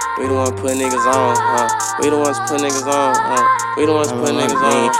We the ones put niggas on, We the ones put niggas on, We the ones put niggas on,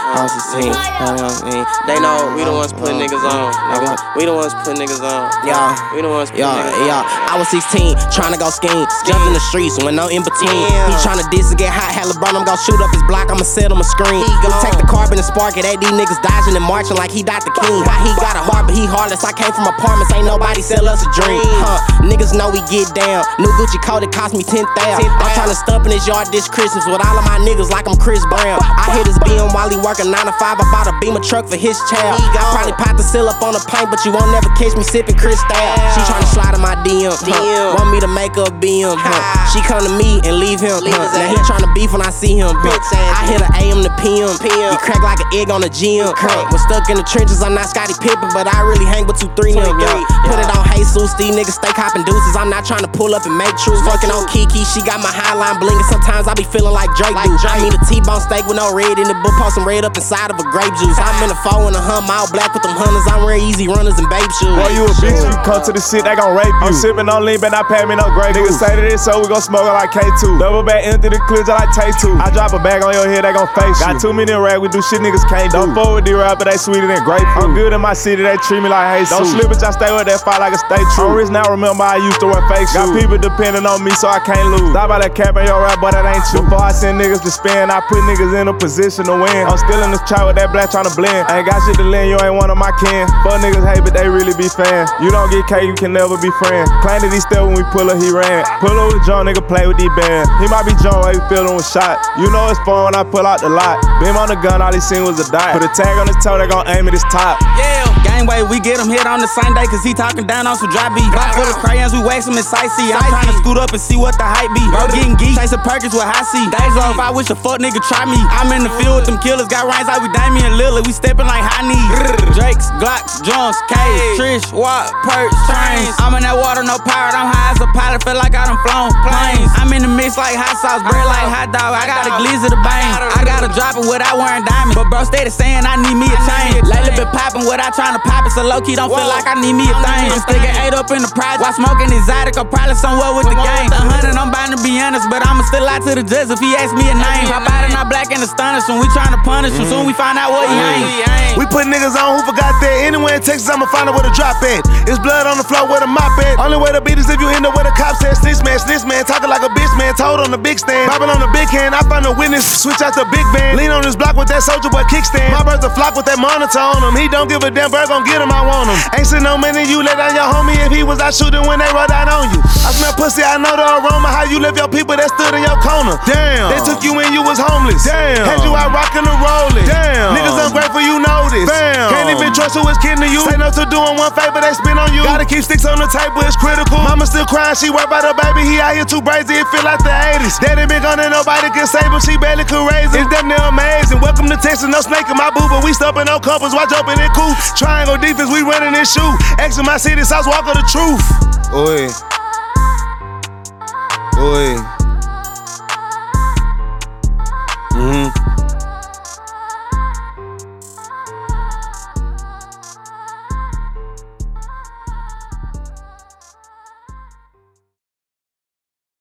They know we the ones put niggas on, nigga. We the ones put niggas on, Yeah. We the ones put niggas on. Yeah. I was 16, tryna go skiing. Jumped in the streets when I'm in between. He tryna diss and get hot, hella burn. I'm gon' shoot up his block, I'ma set him a screen. We take the carbon and spark it. At these niggas dodging and marching like he Dr. King. Why he got a heart, but he heartless. I came from apartments, ain't nobody sell us a dream. Niggas know we get down. New Gucci coat, it cost me 10,000. I'm tryna stump in his yard this Christmas with all of my niggas like I'm Chris Brown. I hit his BM while he working 9 to 5. I bought a Beamer truck for his child. I probably popped the seal up on a pint, but you won't never catch me sipping Cristal. She tryna slide in my DM, want me to make her a BM. She come to me and leave him. Now he tryna beef when I see him. I hit her AM to PM. He crack like an egg on a gym. Was stuck in the trenches, I'm not Scottie Pippen, but I really hang with 2-3 them. Put it on Jesus, these niggas stay copping deuces. I'm not tryna pull up and make truth. Fucking on Kiki, she got my highline blingin'. Sometimes I be feeling like Drake do. I mean a T-bone steak with no red in the book, post some red up inside of a grape juice. I'm in a 4 and a hum, all black with them hunters. I'm wearing easy runners and babe shoes. Boy, you a bitch, you come to the shit, they gon' rape you. I'm sippin' on lean, but not pay me no Grey Goose. Niggas say that it's so, we gon' smoke it like K2. Double back, empty the clips, I like take 2. I drop a bag on your head, they gon' face you. Got too many rap, we do shit niggas can't do. Don't forward the rap, but they sweeter than grapefruit. I'm good in my city, they treat me like Jesus. Don't slip it, I stay with that fight like a stay true. I'm rich now, remember I used to wear fake shoes. Got people depending on me, so I can't lose. Stop by that cap in your rap, but that ain't true. Before I send niggas to spin, I put niggas in a position to win. I'm still in this trap with that black tryna blend. I ain't got shit to lend, you ain't one of my kin. Fuck niggas hate, but they really be fans. You don't get K, you can never be friends. Claim that he still when we pull up, he ran. Pull up with John, nigga play with these bands. He might be John while he feelin' with shot. You know it's fun when I pull out the lot. Beam on the gun, all he seen was a dot. Put a tag on his toe, they gon' aim at his top. Yeah, gangway, we get him hit on the same day, cause he talking down on some dry beat. Block full of crayons, we wax him in sightsee. I'm tryna scoot up and see what the hype be. Bro getting geek, chasing Perkins with high C. Days off, I wish a fuck nigga try me. I'm in the field with them killers, got rhymes like we Damian Lillard. We steppin' like high knees. Drakes, Glocks, Jones, K's, Trish, Watt, Perks, trains. I'm in that water, no pirate, I'm high as a pilot, feel like I done flown planes. I'm in the mix like hot sauce, bread like hot dog. I got a glizzy to bang. I gotta drop it without wearing diamonds, but bro steady saying I need me a chain. Lately been poppin' without trying to pop it, so low key don't feel like I need me a thing. I'm sticking 8 up in the project while smoking exotic, or probably somewhere with the gang. 100, I'm bound to be honest, but I'ma still lie to the judge if he asks me a name. Pop out and I black and astonished when we tryna punish him. Soon we find out what he ain't. We put niggas on who forgot that. Anywhere in Texas, I'ma find out where to drop at. It's blood on the floor with a mop at. Only way to beat is if you end up with a cop said snitch man. This man talking like a bitch man. Told on the big stand. Popping on the big hand. I find a witness. Switch out to big van. Lean on this block with that soldier boy kickstand. My birth's a flock with that monitor on him. He don't give a damn bird gon' get him. I want him. Ain't seen no man in you let down your homie. If he was out shooting when they roll down on you. I smell pussy. I know the aroma. How you left your people that stood in your corner. Damn. They took you when you was homeless. Damn. Had you out rockin' and rollin'. Damn. Niggas ungrateful, you know this. Damn. Can't even trust who is kin to you. Say no to doing one favor, they spin on you. Gotta keep sticks on the table, it's critical. Mama still crying, she worried about her baby. He out here too brazy, it feel like the 80s. Daddy been gone and nobody can save him, she barely could raise him. It's damn near amazing. Welcome to Texas, no snake in my boo, but we stopping no compass, watch open in coops. Triangle defense, we running this shoe. X in my city, South Walker the truth. Oi. Oi.